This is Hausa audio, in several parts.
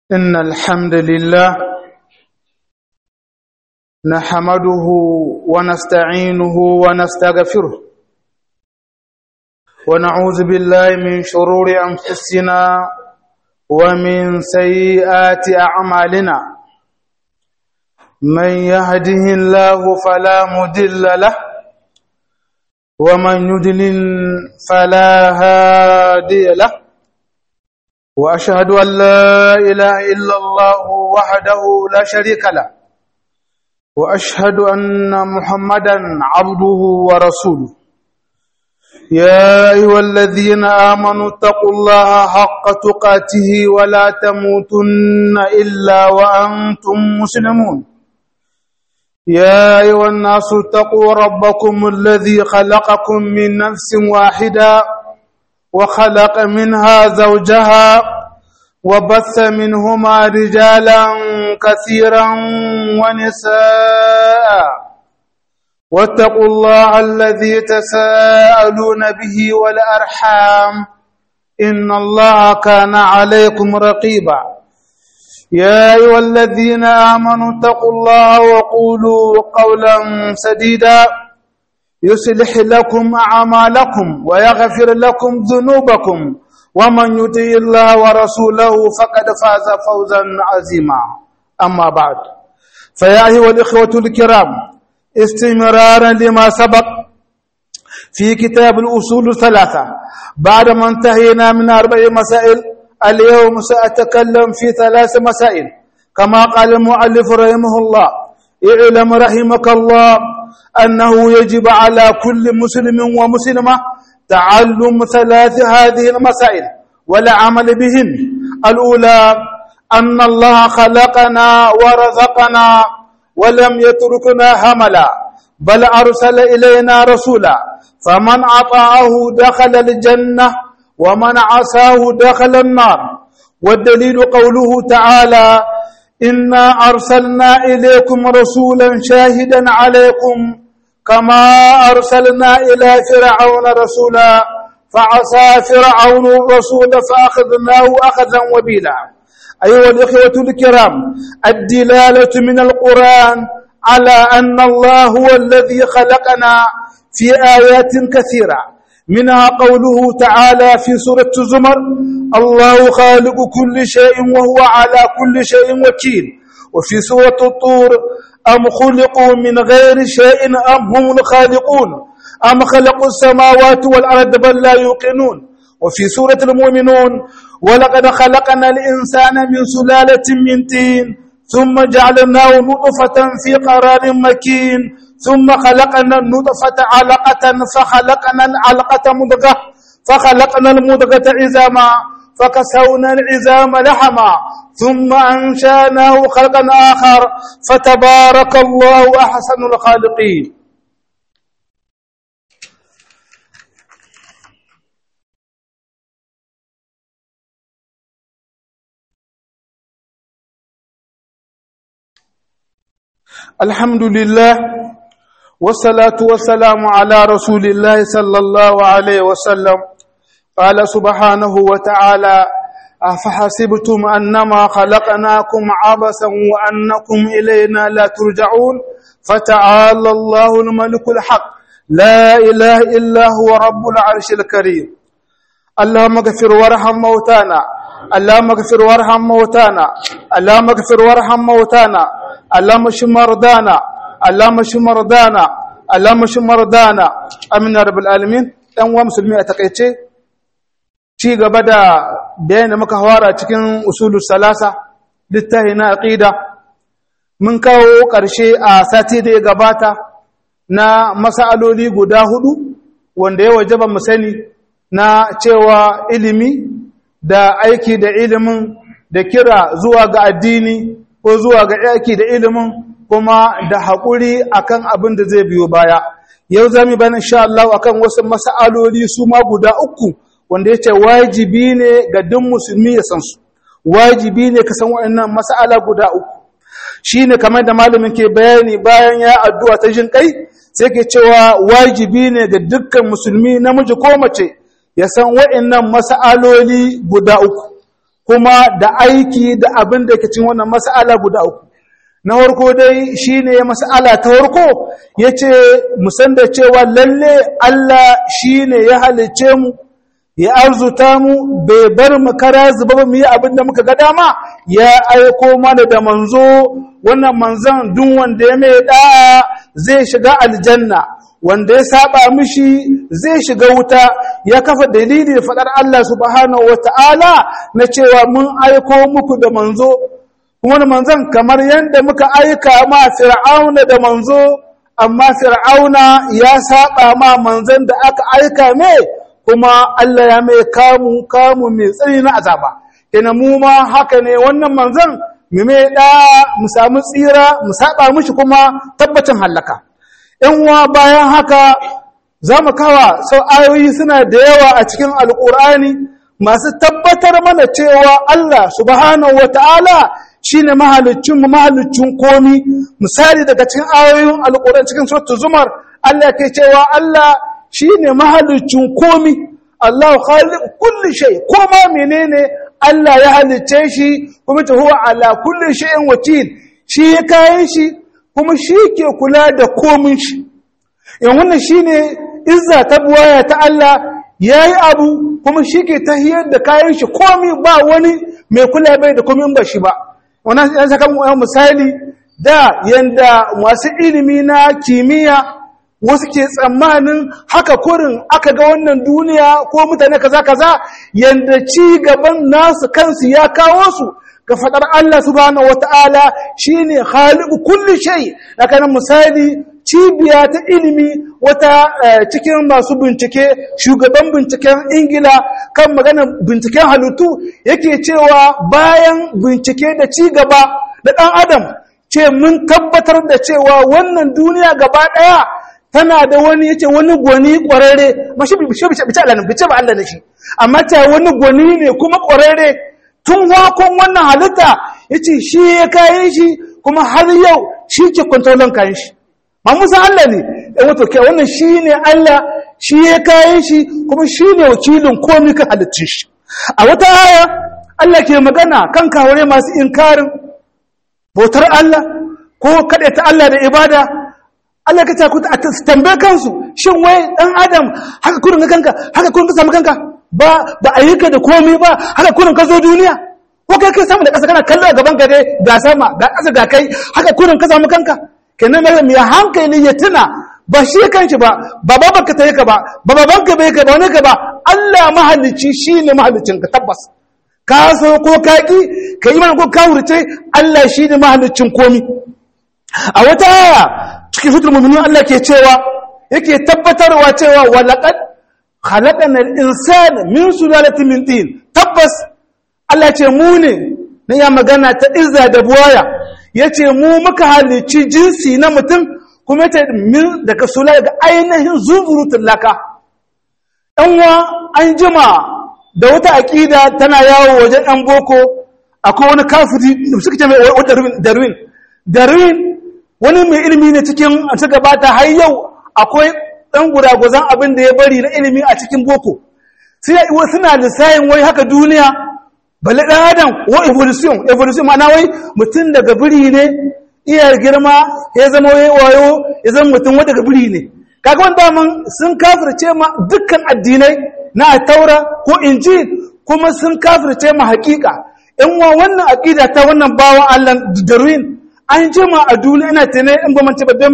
إن الحمد لله نحمده ونستعينه ونستغفره ونعوذ بالله من شرور أنفسنا ومن سيئات أعمالنا من يهده الله فلا مضل له ومن يضلل فلا هادي له وأشهد أن لا إله إلا الله وحده لا شريك له وأشهد أن محمدا عبده ورسوله يا أيها الذين آمنوا اتقوا الله حق تقاته ولا تموتن إلا وأنتم مسلمون يا أيها الناس اتقوا ربكم الذي خلقكم من نفس واحدة وخلق منها زوجها وبث منهما رجالا كثيرا ونساء واتقوا الله الذي تساءلون به والأرحام إن الله كان عليكم رقيبا يا أيها الذين آمنوا اتقوا الله وقولوا قولا سديدا يصلح لكم أعمالكم ويغفر لكم ذنوبكم ومن يطع الله ورسوله فقد فاز فوزا عظيما أما بعد فيا أيها الإخوة الكرام استمرارا لما سبق في كتاب الأصول الثلاثة بعدما انتهينا من 4 مسائل اليوم سأتكلم في 3 مسائل كما قال المؤلف رحمه الله اعلم رحمك الله أنه يجب على كل مسلم ومسلمة تعلم 3 هذه المسائل والعمل بهن. الأولى أن الله خلقنا ورزقنا ولم يتركنا هملا بل أرسل إلينا رسولا فمن أطاعه دخل الجنة ومن عصاه دخل النار. والدليل قوله تعالى إنا أرسلنا إليكم رسولا شاهدا عليكم كما أرسلنا إلى فرعون رسولا فعصى فرعون الرسول فأخذناه أخذا وبيلا. أيها الإخوة الكرام الدلالة من القرآن على أن الله هو الذي خلقنا في آيات كثيرة منها قوله تعالى في سورة الزمر الله خالق كل شيء وهو على كل شيء وكيل. وفي سورة الطور أم خلقوا من غير شيء أم هم الخالقون أم خلقوا السماوات والأرض بل لا يوقنون. وفي سورة المؤمنون ولقد خلقنا الإنسان من سلالة من طين ثم جعلناه نطفة في قرار مكين ثم خلقنا النطفة علقة فخلقنا العلقة مضغة فخلقنا المضغة عظاما فكسونا العظام لحما ثم أنشأناه خلقا آخر فتبارك الله أحسن الخالقين. الحمد لله والصلاة والسلام على رسول الله صلى الله عليه وسلم. قال سبحانه وتعالى أفحسبتم أنما خلقناكم عبثا وأنكم إلينا لا ترجعون فتعالى الله الملك الحق لا إله إلا هو رب العرش الكريم. اللهم اغفر وارحم موتانا اللهم اغفر وارحم موتانا اللهم اغفر وارحم موتانا اللهم اشف مرضانا اللهم اشف مرضانا اللهم اشف مرضانا امين يا رب العالمين. dan uwa musulmi a takeice ci gaba da bayanin da muka fara cikin usulus salasa littafi na aqida mun kawo ƙarshe a sati da ya gabata na masaloli guda 4 wanda ya wajaba mu sani na cewa ilimi da aiki da ilimin da kira zuwa ga addini ko zuwa ga aiki da ilimin kuma da haƙuri akan abin da zai biyo baya. Yau zamu bayan insha Allah akan wasu masaloli su ma guda 3 wanda yace wajibi ne ga duk musulmi ya san su. Wajibi ne ka san waɗannan masala guda 3. Shine kamar da malamin ke bayani bayan ya addu'a ta jin kai sai ke cewa wajibi ne ga dukkan musulmi namiji ko mace ya san waɗannan masaloli guda 3. kuma da aiki da abin da yake cikin wannan mas'ala guda uku. Na farko dai shine mas'ala ta farko yace mu san da cewa lalle Allah shine ya halice mu ya arzuta mu bai bar mu kara zuba ba mu yi abin da muka ga dama ya aiko mana da manzo wannan manzon duk wanda ya mai da'a zai shiga aljanna wanda ya saba mishi zai shiga wuta ya kafa dalili da fadar Allah subhanahu wataala na cewa mun aiko muku da manzo kuma manzon kamar yanda muka aika ma fir'auna da manzo amma fir'auna ya saba ma manzon da aka aika mai kuma Allah ya mai kamu mai tsari na azaba kenan mu ma haka ne wannan manzon mu mai da mu samu tsira mu saba mishi kuma tabbacin halaka ɗan uwa bayan haka zamu kawa sau ayoyi suna da yawa a cikin alqur'ani masu tabbatar mana cewa Allah subhanahu wataala shine mahalicin komi misali daga cikin ayoyin alqur'ani cikin suratul zumar Allah ke cewa Allah shine mahalicin komi Allah khaliq kulli shay koma menene Allah ya halice shi kuma ta huwa ala kulli shay'in wakil shi ya kayan shi kuma shi ke kula da komin shi in wannan shine izza ta buwaya ta Allah yayi abu kuma shi ke tahiyar da kayan shi komi ba wani mai kula bai da komin ba shi ba wannan ya saka misali da yanda masu ilimi na kimiyya wasu ke tsammanin haka kurin aka ga wannan duniya ko mutane kaza yanda ci gaban nasu kansu ya kawo su ga fadar Allah subhanahu wataala shine khaliqu kulli shay haka misali cibiya ta ilimi wata cikin masu bincike shugaban binciken Ingila kan maganar binciken halittu yake cewa bayan bincike da ci gaba da dan adam ce mun tabbatar da cewa wannan duniya gaba daya tana da wani yace wani gwani kwararre mashi bice Allah ne bice ba Allah ne shi amma ta wani gwani ne kuma kwararre tun wakon wannan halitta yace shi ya kai shi kuma har yau shi ke kontrolin kayan shi ma musa Allah ne wato kai wannan shine Allah shi ya kai shi kuma shine wakilin komai kan halittun shi a wata aya Allah ke magana kan kaware masu inkarin bautar Allah ko ta Allah da ibada Allah ka ce ku tambaye kansu shin wai dan adam haka kurin ka kanka haka kurin ka samu kanka ba ayyuka da komai ba haka kurin ka zo duniya ko kai kai samu da ƙasa kana kallo a gaban ka dai ga sama ga ƙasa ga kai haka kurin ka samu kanka kenan mai hankali ya tuna ba shi kanshi ba babanka ta yi ka ba babanka bai ka ba wani ka ba Allah mahalicci shine mahalicin ka tabbas ka so ko ka ki ka yi mana ko ka wurce Allah shine mahalicin komai a wata aya cikin suratul mu'minun Allah ke cewa yake tabbatarwa cewa walaqad khalaqana al-insana min sulalatin min tin tabbas Allah ce mu ne na ya magana ta izza da buwaya yace mu muka halici jinsi na mutum kuma ta min daga sulala daga ainihin zunzurutun laka ɗanwa an jima da wata aqida tana yawo wajen ɗan boko akwai wani kafiri suka ce mai Darwin wani mai ilimi ne cikin a ta gabata har yau akwai ɗan gudagwazon abin da ya bari na ilimi a cikin boko suna lissayin wai haka duniya balle ɗan adam wa evolution ma'ana wai mutum daga biri ne iya girma ya zama wayo ya zama mutum wadda daga biri ne kaga wanda man sun kafirce ma dukkan addinai na taura ko injil kuma sun kafirce ma hakika in wa wannan aqida ta wannan bawan Allah Darwin an jima a duniya ina tunai in ba mance ba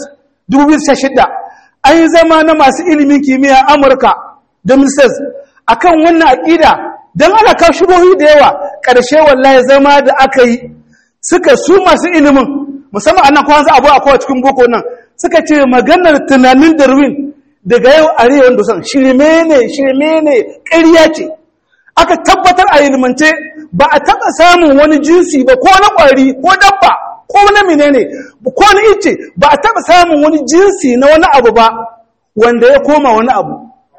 2016 an yi zama na masu ilimin kimiyya Amurka 2016 akan wannan aqida dan ana kawo shubuhi da yawa karshe wallahi zama da aka yi suka su masu ilimin musamman annan kwanza abu akwai cikin boko nan suka ce maganar tunanin Darwin daga yau arewa wanda san shirme ne ƙarya ce aka tabbatar a ilimance ba a taɓa samun wani jinsi ba ko na ƙwari ko dabba ko na menene ko na ice ba a taɓa samun wani jinsi na wani abu ba wanda ya koma wani abu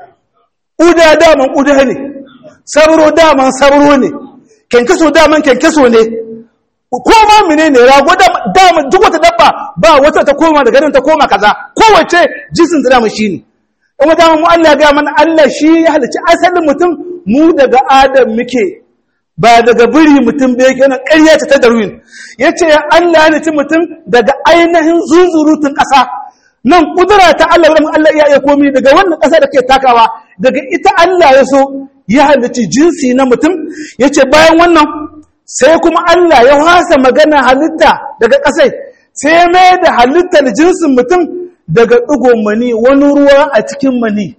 ƙuda daman ƙuda ne sabro daman sabro ne kenkeso daman kenkeso ne ko ma menene rago daman duk wata dabba ba wata ta koma daga nan ta koma kaza kowace jinsin ta daman shine kuma daman mu Allah ya ga mana Allah shi ya halicci asalin mutum mu daga Adam muke ba daga biri mutum bai kenan ƙarya ta Darwin yace ya Allah ne mutum daga ainihin zunzurutun ƙasa nan kudura ta Allah wurin Allah ya komi daga wannan ƙasa da ke takawa daga ita Allah ya so ya halicci jinsi na mutum yace bayan wannan sai kuma Allah ya wasa magana halitta daga ƙasai sai mai da halittar jinsin mutum daga ɗigon mani wani ruwa a cikin mani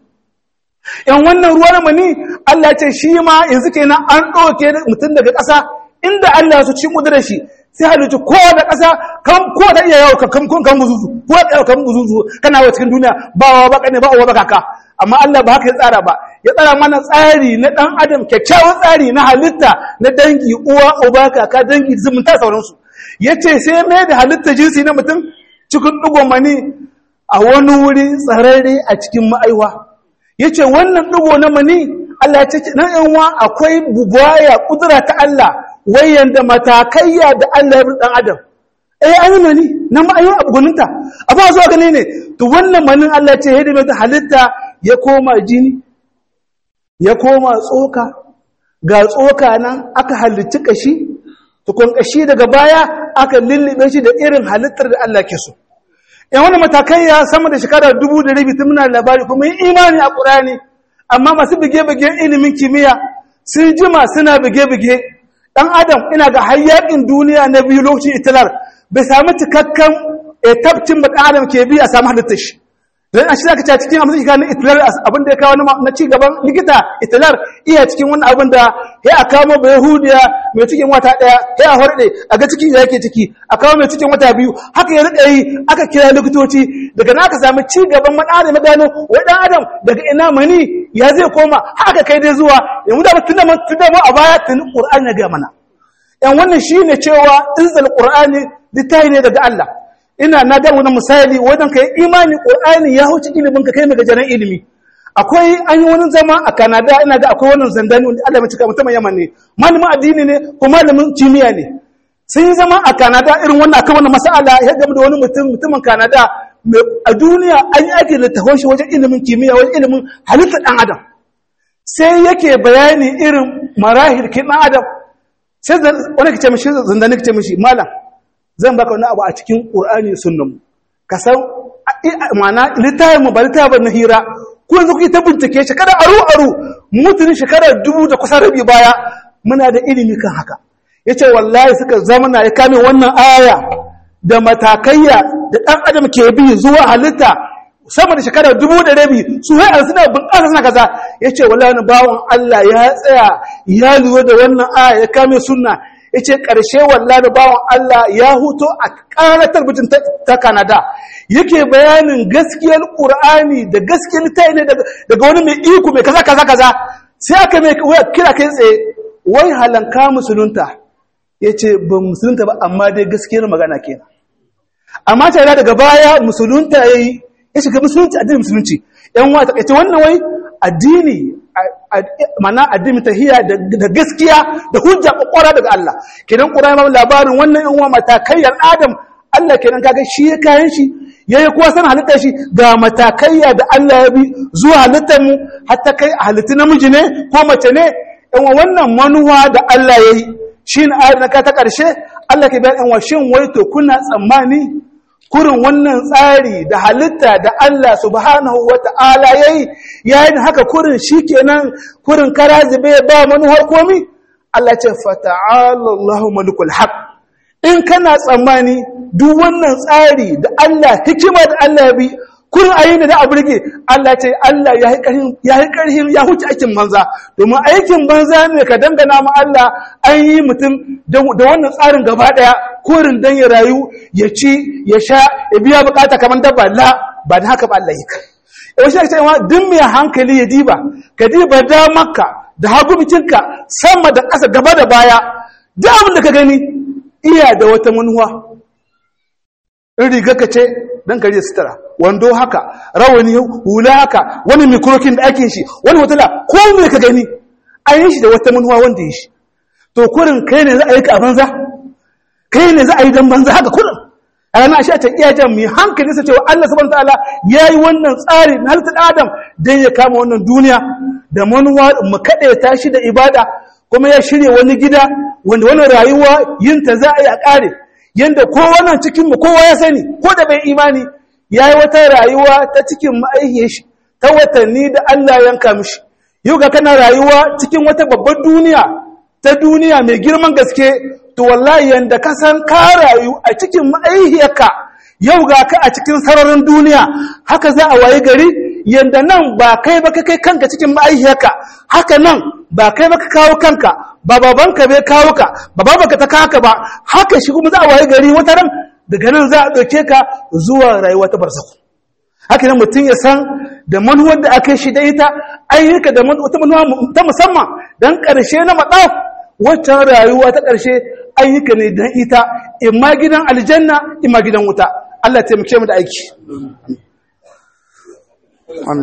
yan wannan ruwa na mani Allah ce shi ma yanzu kenan an ɗauke mutum daga ƙasa inda Allah su ci ƙudurar shi sai halittu ko da ƙasa ko da iya yawo kan buzuzu ko da kan buzuzu kana wa cikin duniya ba wa baka ne ba uwa baka ka amma Allah ba haka ya tsara ba ya tsara mana tsari na dan adam kyakkyawan tsari na halitta na dangi uwa uba kaka dangi zumunta sauransu yace sai mai da halitta jinsi na mutum cikin ɗigon mani a wani wuri tsararre a cikin ma'aiwa yace wannan ɗigo na mani Allah ya ce nan yanwa akwai bugwaya kudura ta Allah wayan da matakaiya da Allah ya dan adam an mani na ma'aiwa abu guninta abu zuwa gane ne to wannan manin Allah ya ce hidima ta halitta ya koma jini ya koma tsoka ga tsoka nan aka halicci kashi tukun kashi daga baya aka lullube shi da irin halittar da Allah ke so wani matakai ya sama da shekara 2,000 tun muna labari kuma yi imani a ƙurani amma masu bige-bige ilimin kimiyya sun jima suna bige-bige ɗan adam ina ga hayyakin duniya na biyu lokacin itilar bai sami cikakken tabcin ba ɗan adam ke biyu a samu halittar shi don a shi za ka ce cikin amsa shekaru itilar abin da ya kawo na ci gaban likita itilar iya cikin wani abin da ya a kawo ba yahudiya mai cikin wata ɗaya ya a horɗe a ga ciki da yake ciki a kawo mai cikin wata biyu haka ya riƙa yi aka kira likitoci daga na aka sami ci gaban maɗa da gano wai ɗan adam daga ina mani ya zai koma haka kai dai zuwa yanzu da tun da mu a baya tun ƙur'ani ya ga mana yan wannan shine cewa inzal ƙur'ani littafi ne daga Allah ina na da wani misali wajen kai imani Qur'ani ya huce ilimin ka kai mai gajeren ilimi akwai an yi wani zama a Canada ina ga akwai wannan zandani wanda Allah ya cika mutum Yaman ne malamin addini ne ko malamin kimiyya ne sun yi zama a Canada irin wannan akan wannan mas'ala ya gama da wani mutumin Canada a duniya an yi ake littafin shi wajen ilimin kimiyya wajen ilimin halittar dan adam sai yake bayani irin marahil kin dan adam sai wani kace mishi zandani kace mishi malam zan baka wani abu a cikin Qur'ani sunnan ka san ma'ana littafin mu ba littafin na hira ko yanzu kuke ta bincike shekara aru mutun shekara 2000 da kusa rabi baya muna da ilimi kan haka yace wallahi suka zamana ya kame wannan aya da matakaiya da dan adam ke bi zuwa halitta sama da shekara 2000 da rabi su har suna bunƙasa suna kaza yace wallahi wani bawon Allah ya tsaya ya lura da wannan aya ya kame sunna yace ƙarshe wallahi bawon Allah ya huto a ƙarar talbijin ta Canada yake bayanin gaskiyar Qur'ani da gaskiyar littafi ne daga wani mai iko mai kaza sai aka mai kira kai tsaye wai halanka musulunta yace ba musulunta ba amma dai gaskiyar magana kenan amma tare daga baya musulunta yayi ya shiga musulunci addinin musulunci yan wa takeice wannan wai addini mana addini tahiyya da gaskiya da hujja kokora daga Allah kenan Qur'ani ba labarin wannan yan uwa matakayyar Adam Allah kenan kaga shi ya kayan shi yayi kuwa san halittar shi ga matakayya da Allah ya bi zuwa halittar mu hatta kai halitta namiji ne ko mace ne yan wannan manuwa da Allah yayi shin ayar na ta karshe Allah ke bayan yan shin wai to kuna tsammani kurin wannan tsari da halitta da Allah subhanahu wata'ala yayin haka kurin shikenan kurin karazibe ba manuwar komi Allah ce fata'ala Allahu malikul haq in kana tsammani duk wannan tsari da Allah hikima da Allah ya bi kurin ayin da a burge Allah ce Allah ya yi karhin ya huce aikin banza domin aikin banza ne ka dangana ma Allah an yi mutum da wannan tsarin gaba daya kurin dan ya rayu ya ci ya sha ya biya bukata kamar dabba la ba da haka ba Allah yi kai yau shi ake cewa duk mai hankali ya diba ka diba da makka da hagu bikinka sama da ƙasa gaba da baya duk abin da ka gani iya da wata manuwa in riga ka ce dan kare sutura wando haka rawani hula haka wani mikrokin da ake shi wani hotela ko me ka gani an yi shi da wata manuwa wanda yi shi to kurin kai ne za a yi ka a banza kai ne za a yi dan banza haka kurin a ranar shi a can iya jan mai hankali sa cewa Allah subhanahu ta'ala ya yi wannan tsari na halittar Adam don ya kama wannan duniya da manuwa mu kaɗe ta shi da ibada kuma ya shirya wani gida wanda wannan rayuwa yin ta za a yi a ƙare yanda kowa cikin mu kowa ya sani ko da bai imani yayi wata rayuwa ta cikin ma'aihiyar shi ta watanni da Allah yanka mishi yau ga kana rayuwa cikin wata babbar duniya ta duniya mai girman gaske to wallahi yanda ka san ka rayu a cikin ma'aihiyarka yau ga ka a cikin sararin duniya haka za a waye gari yanda nan ba kai ba kai kanka cikin ma'aihiyarka haka nan ba kai ba ka kawo kanka ba babanka bai kawo ka ba babanka ta kawo ka ba haka shi kuma za a waye gari wata ran daga nan za a ɗauke ka zuwa rayuwa ta barzaku haka nan mutum ya san da manuwar da aka shi da ita ayyuka da wata manuwa ta musamman dan ƙarshe na maɗaf waccan rayuwa ta ƙarshe ayyuka ne dan ita imma gidan aljanna imma gidan wuta Allah ya taimake mu da aiki